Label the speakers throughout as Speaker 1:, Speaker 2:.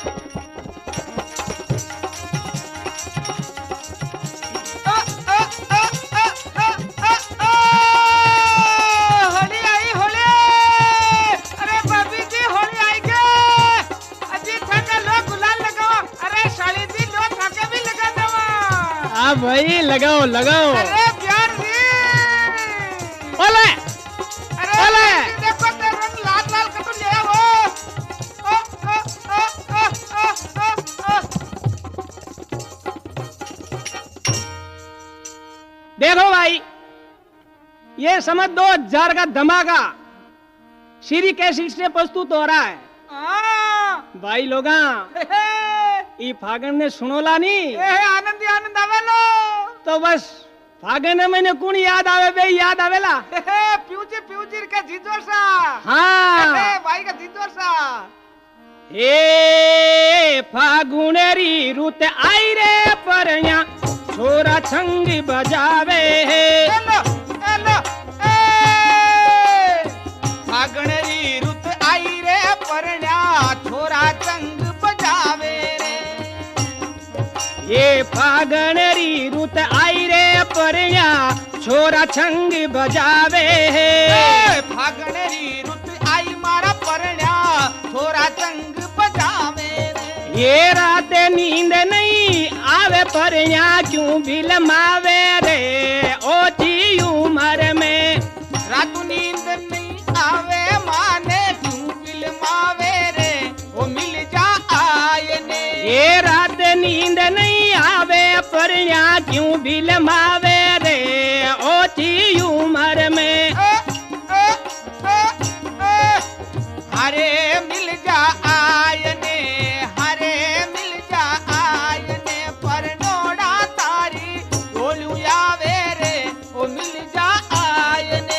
Speaker 1: भाई लगाओ लगाओ।
Speaker 2: अरे प्यार जी,
Speaker 1: ओले
Speaker 2: अरे देखो ते रंग लाल लाल कटु ले वो।
Speaker 1: देखो भाई, ये समझ 2000 का धमाका श्री कैसेट से प्रस्तुत हो रहा है। भाई लोगा ई फागण ने सुनोला नी
Speaker 2: आनंद आनंद आवेलो
Speaker 1: तो बस फागण में मैंने कौन याद आवे बे याद आवेला
Speaker 2: फ्यूचर का जीजोर सा।
Speaker 1: हाँ
Speaker 2: भाई का जीजोर सा।
Speaker 1: ए फागुनेरी रुत आई रे परया छोरा छंगी बजावे
Speaker 2: हेलो हेलो फागुनेरी रुत आई रे परया छोरा छंग बजावे रे।
Speaker 1: ये फागुनेरी रुत आई रे परया छोरा छंग बजावे
Speaker 2: फागुनेरी रुत आई मारा परया छोरा छंग बजावे रे।
Speaker 1: ये रात नींद नहीं आवे परया क्यों बिलमावे रे ओची उम्र में।
Speaker 2: रात नींद नहीं आवे माने क्यों बिलमावे रे वो मिल जा आयने।
Speaker 1: ये रात नींद नहीं आवे परया क्यों बिलमावे रे ओची उम्र में।
Speaker 2: हरे मिल जा आयने, हरे मिल जा आयने पर नोड़ा तारी बोलू आवे रे वो मिल जा आयने।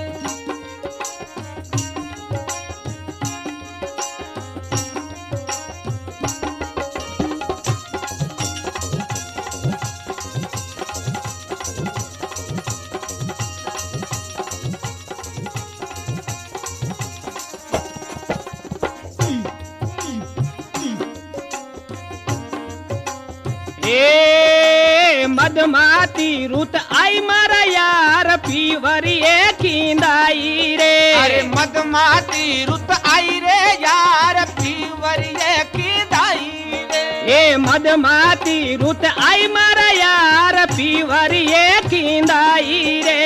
Speaker 1: ए मदमाती रुत आई मारा यार पीवरिए खींदाई रे।
Speaker 2: अरे मदमाती रुत आई रे यार पीवरिए खींदाई रे।
Speaker 1: ए मदमाती रुत आई मारा यार पीवरिए खींदाई रे।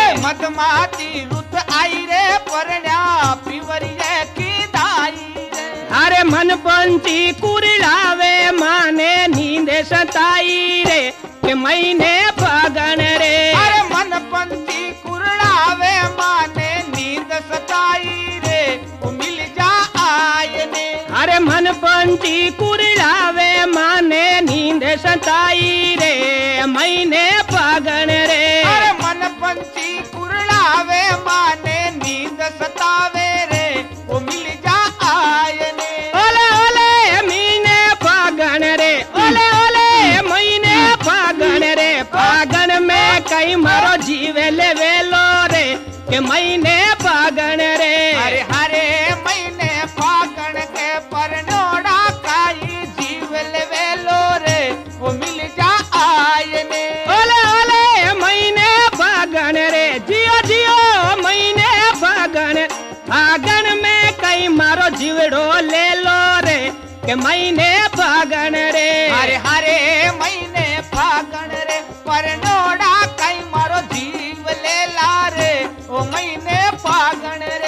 Speaker 2: मदमाती रुत आई रे परण्या पीवरिए खींदाई रे।
Speaker 1: अरे मन पंची कुरिलावे माने नींद सताई रे के महीने फागण रे।
Speaker 2: अरे मन पंची कुरड़ावे माने नींद सताई रे वो मिल जा आयने।
Speaker 1: अरे मन पंची कुरिलावे माने नींद सताई रे महीने फागण रे।
Speaker 2: अरे मन पंची कुरड़ावे माने नींद सतावे रे वो मिल जा आयने।
Speaker 1: ओले ओले महीने फागण रे ओले ओले महीने फागण रे। फागण में कई मारो जीवे ले वेलो रे के महीने फागण रे।
Speaker 2: अरे हरे महीने फागण के परनोड़ा काई जीव लेवेलो रे वो मिल जा आयने।
Speaker 1: ओले ओले महीने फागण रे जियो जियो महीने फागण। फागण में कई मारो जीवड़ो ले लो रे के महीने फागण रे।
Speaker 2: हरे हरे महीने फागण रे परनोड़ा काई मारो जीव ले ला रे वो महीने फागण रे।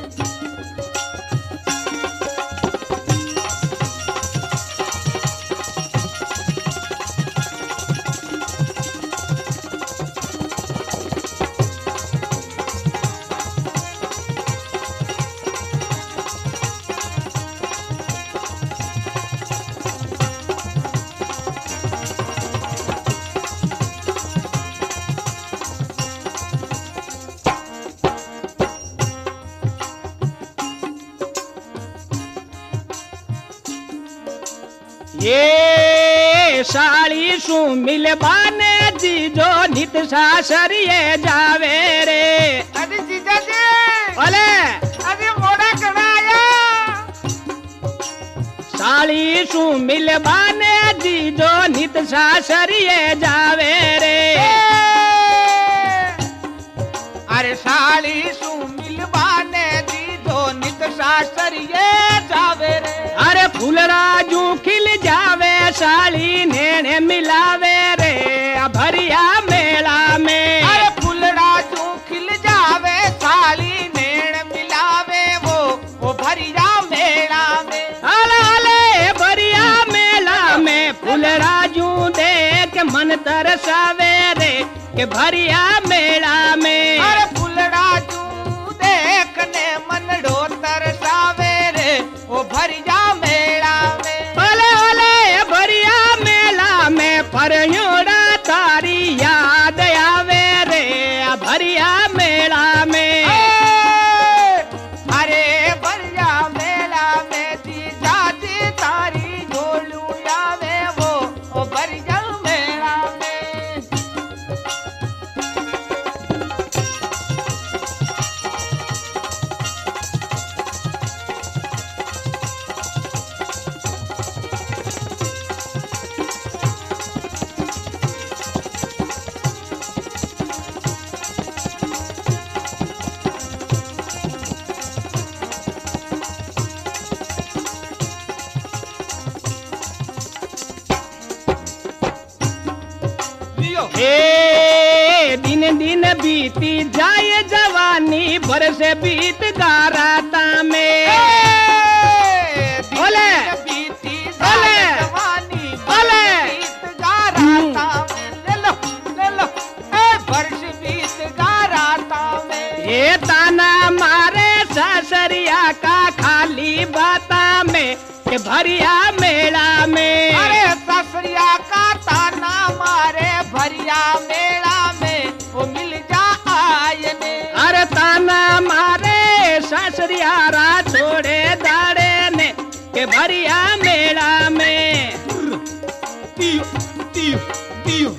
Speaker 1: ये साड़ी सु मिल बाने जीजो नित सासरिए जावे रे।
Speaker 2: अरे जीजा जी
Speaker 1: ओले
Speaker 2: अरे मोड़ा कड़ा आया।
Speaker 1: साली सु मिलबाने जी जो नित सासरिये जावे रे।
Speaker 2: अरे साली सु मिलबाने जी जो नित सासरिये जावे रे।
Speaker 1: अरे फूलराजू खिल जावे साली नेने मिलावे रे भरिया मेला में।
Speaker 2: अरे फूलराजू खिल जावे साली नेण मिलावे वो भरिया मेला में।
Speaker 1: अले अले भरिया मेला में फूलराजू देख मन तरसावे रे के भरिया मेला में।
Speaker 2: अरे फूलराजू देखने मन डो तरसावे रे वो भरिया मेला में।
Speaker 1: अले अले भरिया मेला में परयोड़ा तारी याद आवे रे भरिया मेला में।
Speaker 2: अरे भरिया मेला में जीजा जी तारी झोलू आवे वो भरिया मेला में।
Speaker 1: हे दिन दिन बीती जाए जवानी बरस बीत गाराता में। बोले
Speaker 2: बीती
Speaker 1: बोले
Speaker 2: जवानी
Speaker 1: बोले
Speaker 2: बीत गाराता में। ले लो वर्ष बीत गाराता में।
Speaker 1: ये ताना मारे सासरिया का खाली बाता में के भरिया मेला में।
Speaker 2: अरे ससरिया का ताना मारे भरिया मेला में वो मिल जा आयने।
Speaker 1: अरे ताना मारे सासरिया रा थोड़े दाड़े ने के भरिया मेला में।
Speaker 2: दियो दियो दियो।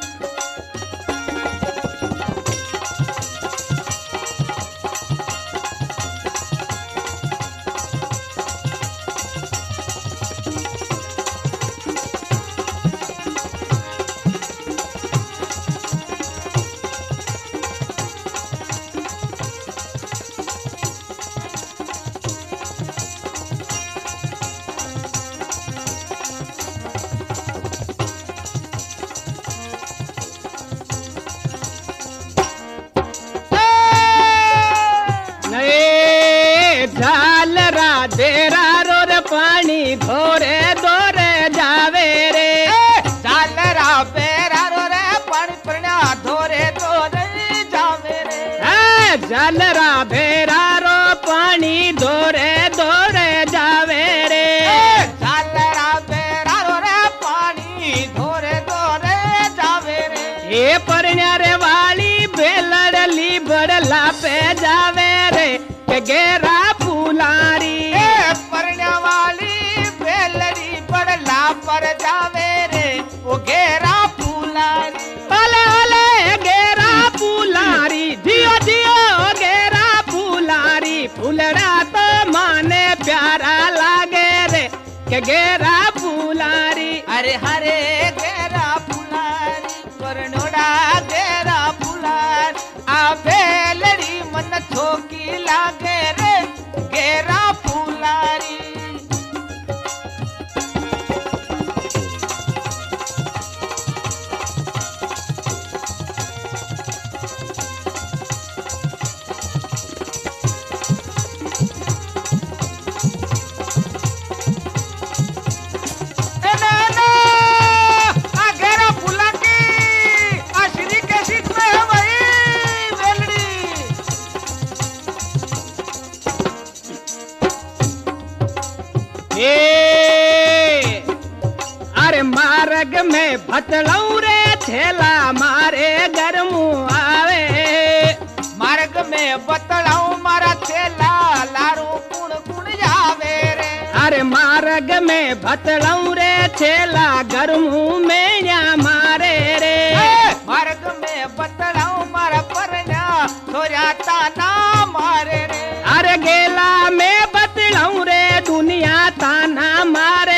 Speaker 1: झालरा रोर पानी धोरे धोरे जावे रे।
Speaker 2: झालरा बेरा रो रे पानी प्रण्या धोरे धोरे जावे रे।
Speaker 1: झालरा भेरा रो पानी धोरे धोरे जावे रे।
Speaker 2: झालरा बेरा रो रे पानी धोरे धोरे जावे रे।
Speaker 1: ये परण्यारे वाली बेलड़ली बड़ला पे जावे रे के गेरा फूलारी।
Speaker 2: परण्या वाली बेलड़ी बड़ला पर जावे रे वो गेरा फूलारी।
Speaker 1: अले अले गेरा फूलारी जियो जियो गेरा फूलारी। फूलड़ा तो माने प्यारा लागे रे के गेरा फूलारी।
Speaker 2: अरे हरे गेरा फुलारी परनोड़ा गेरा फुलार आ बेलड़ी मन थोकी लागे रे गेरा फुलारी।
Speaker 1: अरे मार्ग में भतलऊ रे थेला मारे घर मुँह आवे।
Speaker 2: मार्ग में बतलाऊ मारा थेला लारू कुण कुण जावे रे।
Speaker 1: अरे मार्ग में भतलऊ रे थेला घर मुँह में या मारे रे।
Speaker 2: मार्ग में बतलाऊ मारा परना थोड़ा ताना मारे रे।
Speaker 1: अरे गेला में बतलऊ रे दुनिया ताना मारे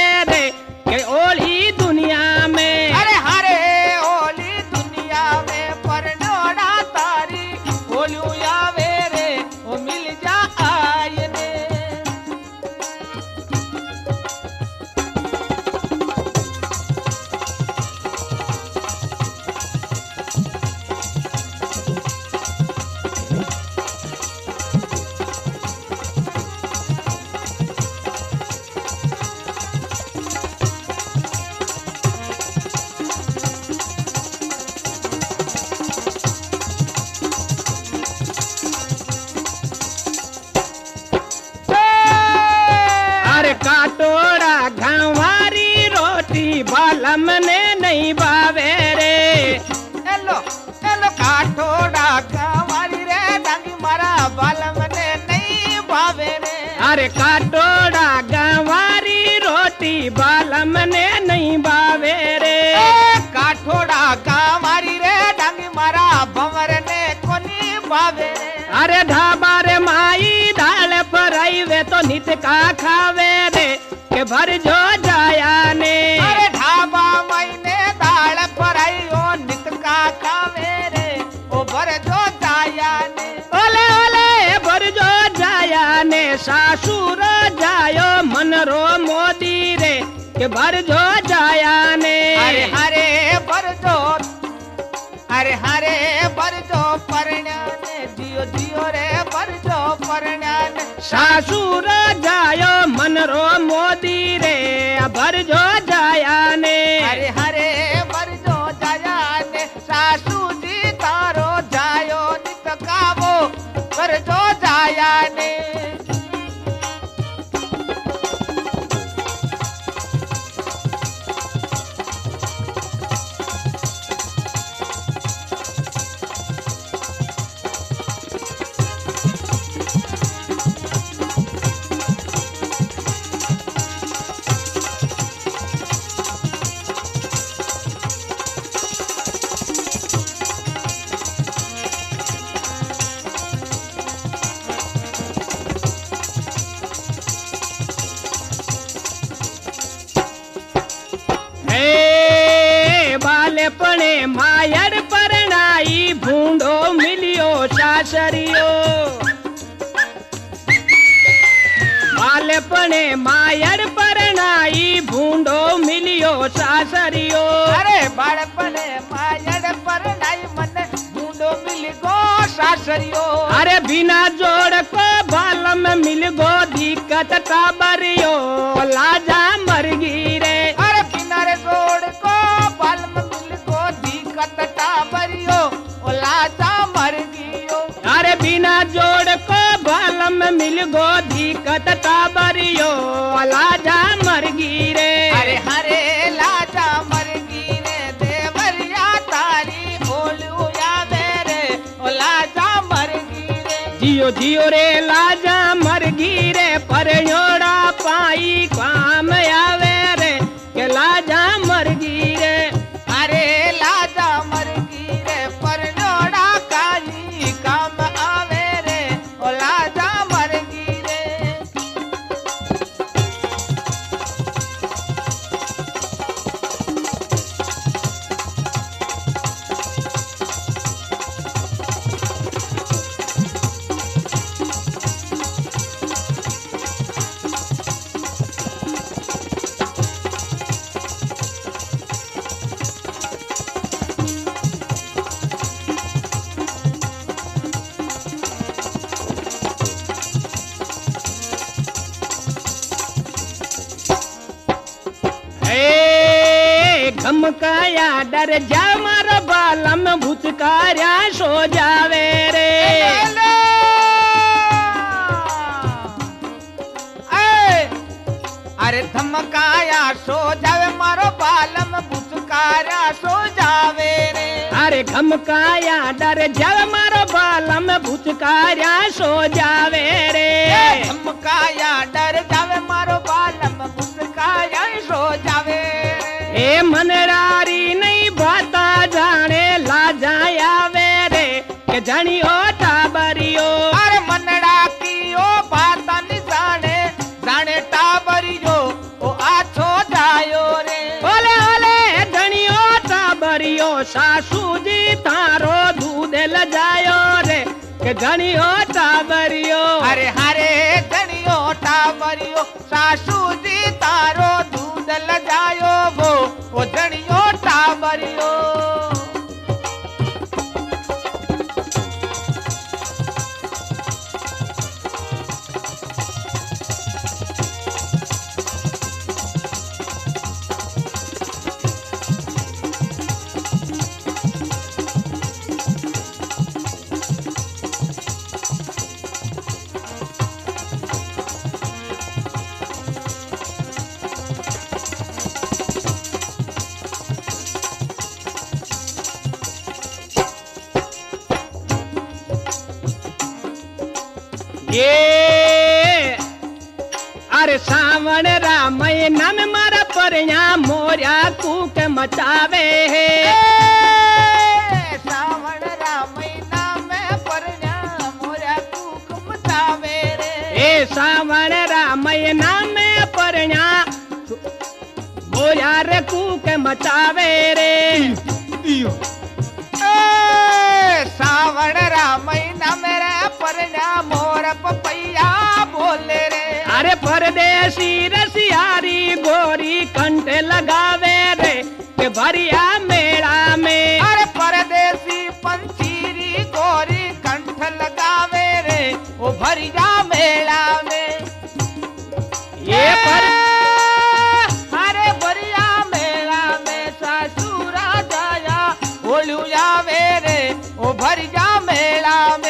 Speaker 2: काठोड़ा कांवारी रे डांगी मारा बालम ने नहीं भावे रे।
Speaker 1: अरे काटोड़ा गंवारी रोटी बालम ने नहीं भावे रे।
Speaker 2: काठोड़ा कांवारी रे डांगी मारा भंवर ने कोनी भावे रे।
Speaker 1: अरे ढाबा रे माई दाल फ्राई वे तो नित का खावे रे के भर जो जाया ने।
Speaker 2: अरे ढाबा महीने दाल फ्राई ओ नित का खावे रे ओ भर जो जाया ने।
Speaker 1: ओले ओले भर जो जाया ने सासुर जायो मन रो मोदी रे के भर जो जाया ने।
Speaker 2: अरे हरे भर जो अरे हरे भर जो परण्याने जियो जियो रे भर जो परण्याने।
Speaker 1: सासुर जायो मन रो मोदी रे भर जो जाया ने।
Speaker 2: हरे हरे भर जो जाया ने सासू जी तारो जायो नित कावो भर जो जाया ने।
Speaker 1: बालेपणे मायर परणाई भूंडो मिलियो सासरियो। बालेपणे मायर परणाई भूंडो मिलियो सासरियो।
Speaker 2: अरे बाळपणे मायड परणाई मन भूंडो मिल गो सासरियो।
Speaker 1: अरे बिना जोड़ को बालम मिल गो दिक्कत टाबरियो लाजा मरगी रे।
Speaker 2: अरे किनारे जोड़ को बालम मिल गो दिक्कत टाबरियो ओ लाजा मर गियो।
Speaker 1: अरे बिना जोड़ को बालम मिल गो दिक्कत टाबरियो लाजा मरगी रे।
Speaker 2: अरे हरे लाजा मर गी रे देवरिया तारी ओलुया मेरे ओ लाजा मर गी रे।
Speaker 1: जियो जियो रे लाजा मरगी रे परयोड़ा पाई काम आवे रे के लाजा मरगी रे।
Speaker 2: अरे लाजा मर गी रे परनोड़ा काली काम आवे रे ओ लाजा मर गी रे।
Speaker 1: धमकाया डर जा मार बालम भूतकार्या सो जावे रे।
Speaker 2: अरे धमकाया सो जावे मारो बालम भूतकार्या सो जावे रे।
Speaker 1: अरे धमकाया डर जा मारो बालम भूतकार्या सो जावे रे।
Speaker 2: धमकाया डर जावे मारो बालम भूतकार्या सो जावे रे।
Speaker 1: ए मनरारी नहीं बाता जाने लाजाया वे रे के जानी ओ टाबरियो।
Speaker 2: अरे मनड़ा की ओ बात नहीं जाने जाने टाबरियो ओ आछो जायो रे।
Speaker 1: ओले ओले धनी ओ टाबरियो सासू जी तारो दूध ल जायो रे के धनी ओ टाबरियो।
Speaker 2: अरे हरे धनियो टाबरियो सासू जी तारो दूध ल जायो वो धनियो टाबरियो।
Speaker 1: सावण रा महीना में मारा परया मोरिया कूक मचावे है।
Speaker 2: सावण रा महीना में परया मोरिया कूक मचावे रे।
Speaker 1: ए सावण रा महीना में परया मोरिया रे कूक मचावे रे।
Speaker 2: सावण रा महीना मेरे परया मोर पपैया बोले रे।
Speaker 1: अरे परदेसी रसियारी गोरी कंठ लगावे रे के भरिया मेला में।
Speaker 2: अरे परदेसी पंचीरी गोरी कंठ लगावे रे ओ भरिया मेला में।
Speaker 1: ये पर
Speaker 2: अरे भरिया मेला में ससुरा जाया बोलू जावे रे ओ भरिया मेला में।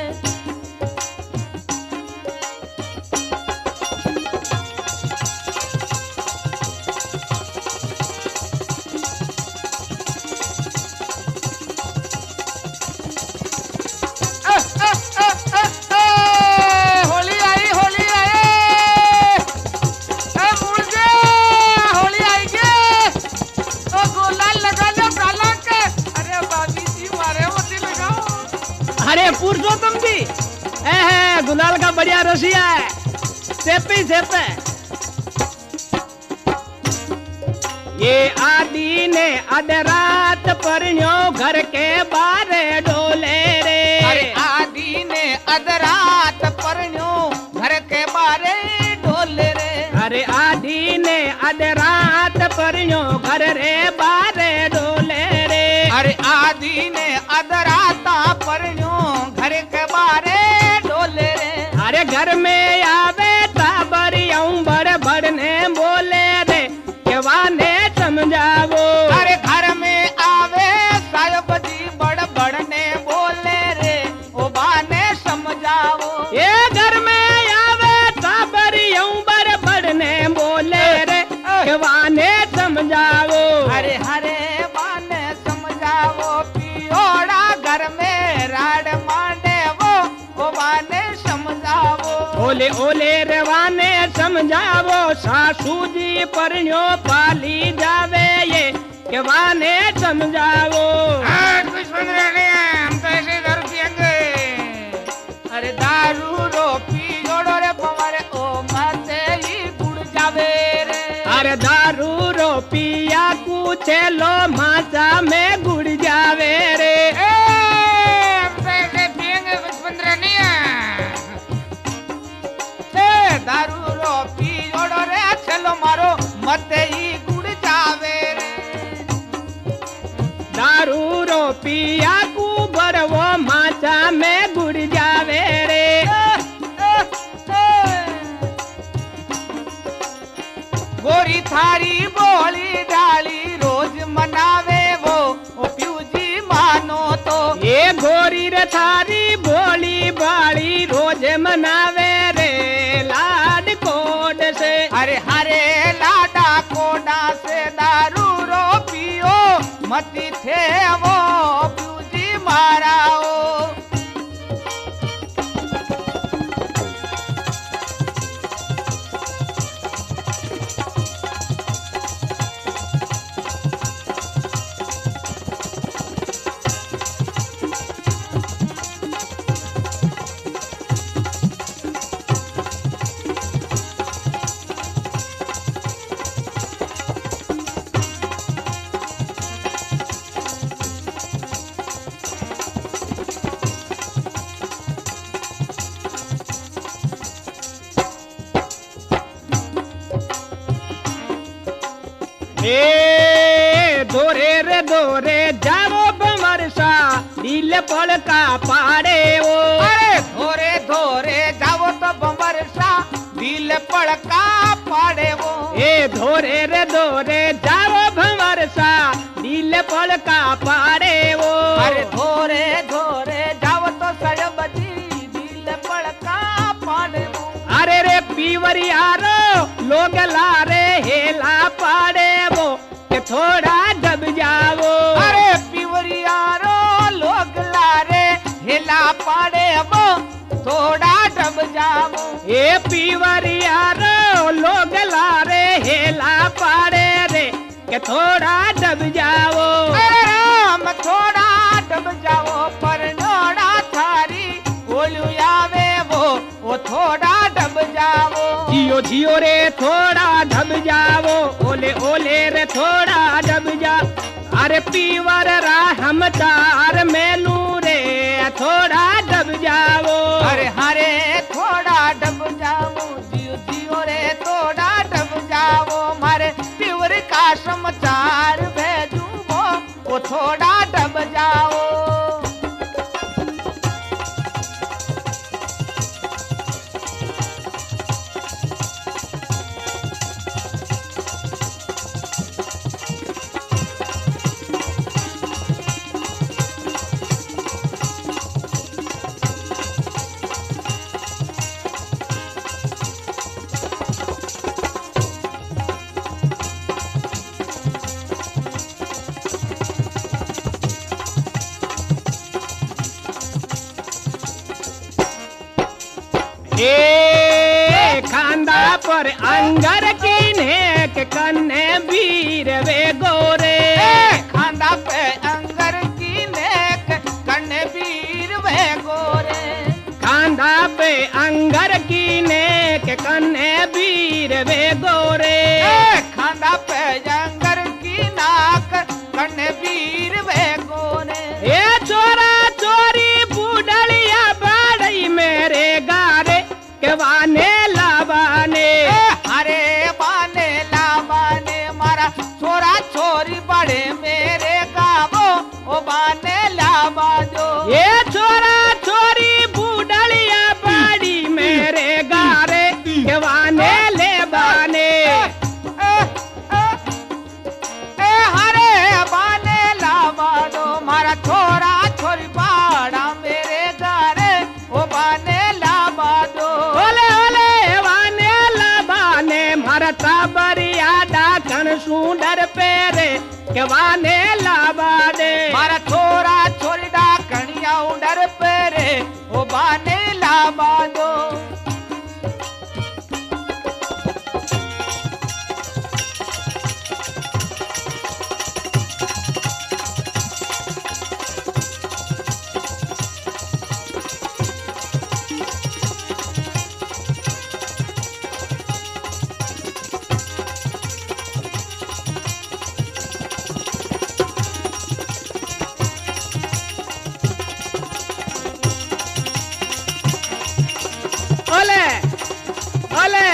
Speaker 2: होली आई होली आई मुर्गे होली आई गे तो गुलाल लगा लो काला के। अरे बाबी जी मारे मोती लगाओ।
Speaker 1: अरे पुरुषोत्तम जी गुलाल का बढ़िया रसिया है। सेपे सेपे ये आदि ने अधरात परयो घर के बारे डोले रे।
Speaker 2: अरे आदि ने अधरात परयो घर के बारे डोले रे।
Speaker 1: अरे आदि ने अधरात परयो घर रे बारे डोले रे।
Speaker 2: अरे आदि ने अधराता परयो घर के बारे डोले रे।
Speaker 1: अरे घर में आवे ताबरियों बड़ बड़ने बोले रे के वाने समझावो।
Speaker 2: अरे घर में आवे साहब जी बड़ बड़ने बोले रे ओ बाने समझाओ।
Speaker 1: ये घर में आवे ताबरियों बड़ बड़ने बोले रे के वाने समझावो।
Speaker 2: अरे हरे बाने समझाओ पियोड़ा घर में राड मांडे वो बाने समझाओ।
Speaker 1: ओले ओले रवाने समझावो सासू जी परण्यो पाली जावे ये के वाने समझावो।
Speaker 2: कुछ सुन रहे हैं हम तो ऐसे दारू पियेंगे। अरे दारू रो पी जोड़ो रे पवारे ओ माते ही गुड़ जावे रे।
Speaker 1: अरे दारू रो पिया कुछे लो माचा में गुड़ जावे रे।
Speaker 2: हम तो ऐसे पियेंगे कुछ सुन रहे नहीं है। दारू रो पी जोड़ो रे चलो मारो मते ही गुड़ जावे रे।
Speaker 1: दारू रो पिया कु बरवो माचा में गुड़ जावे रे।
Speaker 2: गोरी थारी बोली डाली रोज मनावे वो ओ प्यूजी मानो तो।
Speaker 1: ये गोरी रे थारी बोली बाड़ी रोज मनावे रे लाड कोड से।
Speaker 2: अरे हरे लाडा कोडा से दारू रो पियो मती थे वो प्यूजी माराओ।
Speaker 1: दोरे रे दोरे जावो बमरसा दिल पल का पाड़े ओ।
Speaker 2: अरे धोरे धोरे जावो तो बमरसा दिल पड़का पाड़े वो।
Speaker 1: ए धोरे रे दोरे जावो बमरसा दिल पल का पाड़े ओ।
Speaker 2: अरे धोरे धोरे जावो तो सजबती दिल पड़का पाड़े वो।
Speaker 1: अरे रे पीवरियारो लोग लारे हेला पाड़े वो के थोड़ा दब जावो।
Speaker 2: अरे पिवरियारो लोग लारे हिला पाड़े वो थोड़ा दब जावो।
Speaker 1: ए पीवरियारो लोग के थोड़ा दब जाओ।
Speaker 2: अरे राम थोड़ा दब जाओ पर नोड़ा थारी ओलू आवे वो थोड़ा दब जाओ।
Speaker 1: जियो जियो रे थोड़ा दब जाओ, ओले ओले रे थोड़ा दब जा। अरे पीवर राहम तार मेलू रे थोड़ा दब जाओ।
Speaker 2: अरे हरे थोड़ा दब जाओ, जियो जियो रे थोड़ा दब जाओ। मारे पीवर का समाचार भेजू वो थोड़ा दब जाओ।
Speaker 1: ए खांदा पर अंगर की नेक कन्ने वीर वे गोरे।
Speaker 2: खांदा पे अंगर की नेक कन्ने वीर वे गोरे।
Speaker 1: खांदा पे अंगर की नेक कन्ने वीर वे गोरे।
Speaker 2: खांदा पे अंगर की नाक कन्ने वीर वे गोरे।
Speaker 1: ए चोरा चोरी बूढ़लिया बाड़ई मेरे गारे के वाने लावाने।
Speaker 2: अरे बाने लावाने मारा छोरा छोरी बड़े मेरे गावो ओ बाने लावा जो।
Speaker 1: ये छोरा छोरी बूढ़लिया बाड़ी मेरे गारे के वाने ले बाने।
Speaker 2: हरे बाने लावा दो मारा छोरा छोरी बाड़ा मेरे गारे ओ बाने लावा दो।
Speaker 1: ओले ओले वाने लाबाने मारा ताबरिया डाकन सुंदर पेरे के वाने लाबा दे।
Speaker 2: मारा छोरा छोरी डाकनिया उडर पेरे ओ बाने लावा दो।
Speaker 1: ओले ओले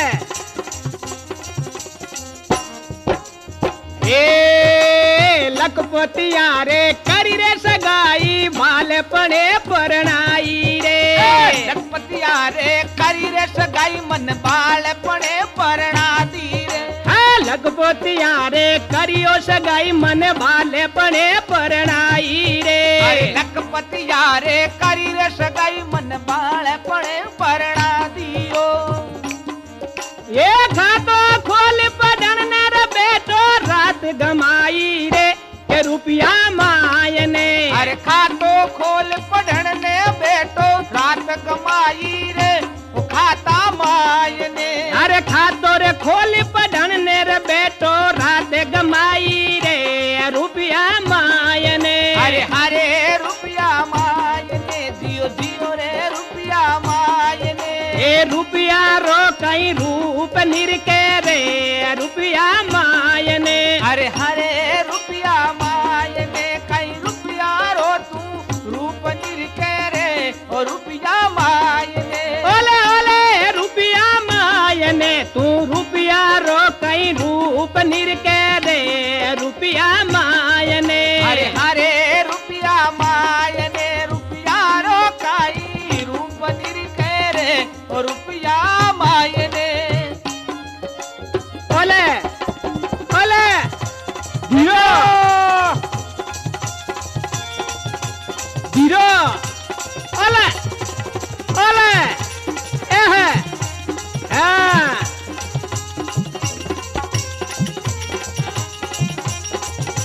Speaker 1: ए लखपतिया रे करी रे सगाई भाले पड़े परनाई रे।
Speaker 2: लखपतिया रे करी रे सगाई मन बाल पड़े परना दी रे।
Speaker 1: लखपतिया रे करियो सगाई मन भाले पड़े परनाई रे।
Speaker 2: लखपतिया रे करी रे सगाई मन बाल पड़े परना दियो।
Speaker 1: ये खातो खोल पढ़न रे बेटो रात गमाई रे के रुपया मायने।
Speaker 2: अरे खातो खोल पढ़न ने बेटो रात कमाई रे वो खाता मायने।
Speaker 1: अरे खातो रे खोल पढ़न रे बेटो रात गमाई रे रुपया मायने।
Speaker 2: अरे हरे रुपया मायने जियो जियो रे रुपया मायने।
Speaker 1: ए रुपया रो कई रूप निरके रे रुपया मायने।
Speaker 2: अरे हरे रुपया मायने कई रुपया रो तू रूप निरके रे और रुपया मायने।
Speaker 1: ओले ओले रुपया मायने तू रुपया रो कई रूप निरके रे रुपया मायने।
Speaker 2: अरे हरे रुपया मायने रुपया रो कई रूप निरके रे और रुपया मायने।
Speaker 1: ओले ओले धीरो धीरो ओले ओले हाँ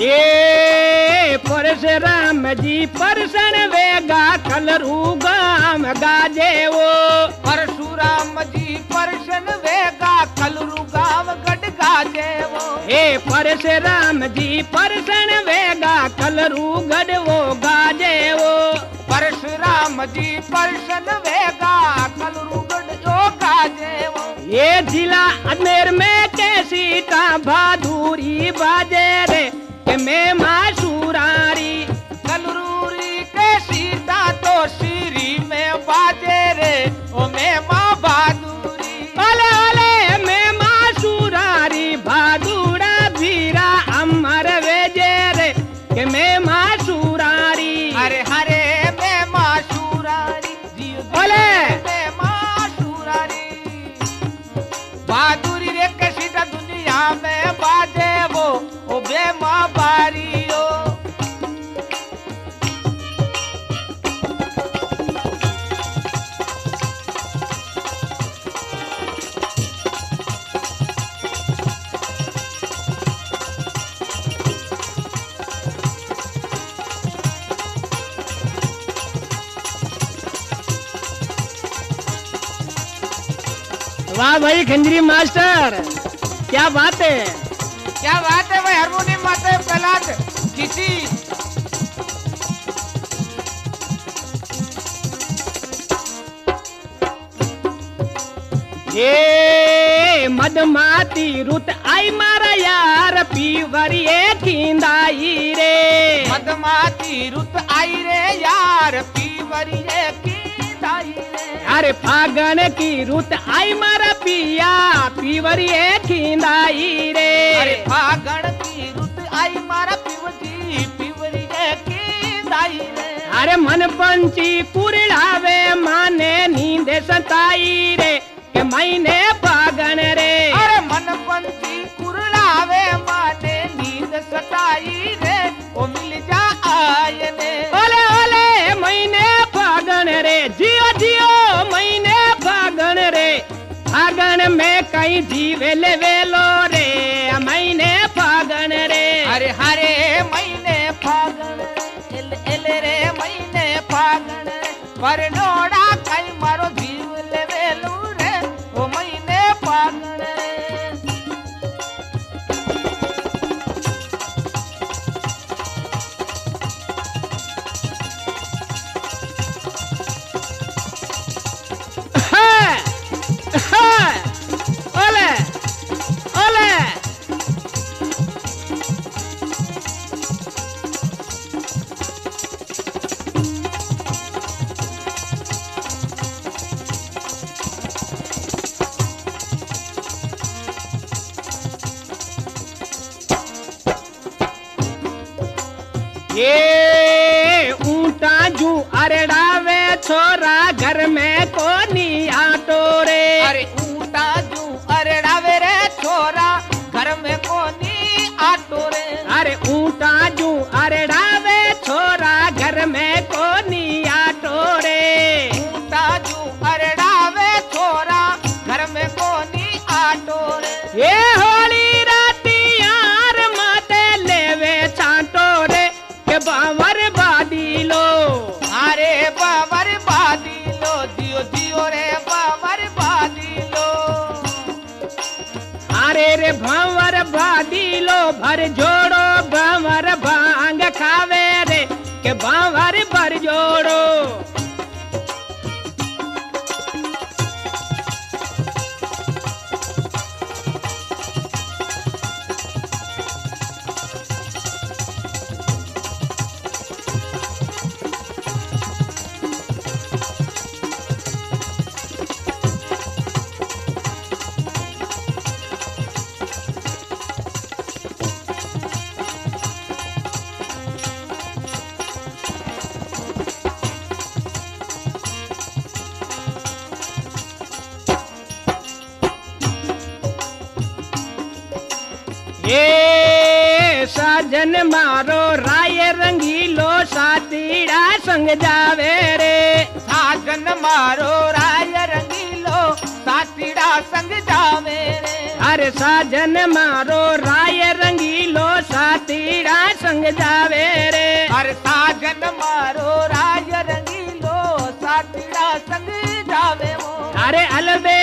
Speaker 1: ये परशुराम जी परसन वेगा कलरू गाम गाजे वो
Speaker 2: परशुराम जी परसन वेगा कलरू गाम गढ़ गाजे वो
Speaker 1: हे परशुराम जी परसन वेगा कलरू गढ़ वो गाजे वो
Speaker 2: परशुराम जी परसन वेगा कलरू गढ़ जो गाजे वो
Speaker 1: ये जिला अजमेर में कैसी ता बहादुरी बाजे रे के मैं मासूरारी
Speaker 2: कलरूरी के सीता तो सीरी में बाजे रे ओ मैं माँ बहादुरी
Speaker 1: ओले ओले मैं मासूरारी बहादुरा वीरा अमर वेजे रे के मैं मासूरारी
Speaker 2: हरे हरे मैं मासूरारी जियो
Speaker 1: ओले
Speaker 2: मैं मासूरारी बहादुरी रे के सीता दुनिया में बाजे वो ओ बे माँ बारियो
Speaker 1: वाह भाई खंजरी मास्टर, क्या बात है।
Speaker 2: क्या बात है भाई, हारमोनियम माते प्रहलाद किसी
Speaker 1: ये मदमाती रुत आई मारा यार पीवरिए खिंदाई रे
Speaker 2: मदमाती रुत आई रे यार पीवरिए खिंदाई रे
Speaker 1: अरे फागन की रुत आई मारा पिया पीवरिए खिंदाई रे
Speaker 2: अरे फागन की रुत आई मारा पीवरी पीवरिए खिंदाई रे
Speaker 1: अरे मन पंची कुरलावे माने नींद सताई रे के महीने फागन रे
Speaker 2: अरे मन पंची कुरलावे माने नींद सताई रे ओ मिल जा आयने
Speaker 1: ओले ओले महीने फागन रे जियो जियो महीने फागन रे फागन में कहीं जीवेल वेलो रे महीने फागन रे
Speaker 2: अरे हरे महीने फागन एल एल रे महीने फागन पर नोड़ा कई मारो जीव ले वेलू रे ओ महीने फागन
Speaker 1: ओले ओले ये ऊंटा जू अरड़ावे छोरा घर में कोनी आटो रे
Speaker 2: अरे ऊंटा जू अरड़ावे रे छोरा घर में कोनी आटो रे
Speaker 1: अरे ऊंटा जू अरड़ावे छोरा घर में कोनी आटो रे
Speaker 2: ऊंटा जू अरड़ावे छोरा घर में कोनी आटो रे
Speaker 1: ये होली राती यार माते लेवे छाटो रे के बावर बादी लो
Speaker 2: अरे बाबर बादी लो दियो दियो रे बाबर बादी लो
Speaker 1: अरे रे भंवर बादी लो भर जोड़ो भंवर भांग खावे रे के भंवर भर जोड़ो ये साजन मारो राय रंगीलो सातीड़ा संग जावे रे
Speaker 2: साजन मारो राय रंगीलो सातीड़ा संग जावे रे
Speaker 1: अरे साजन मारो राय रंगीलो सातीड़ा
Speaker 2: हर साजन मारो राज रंगीलो साथीड़ा संग जावे वो
Speaker 1: अरे अलबे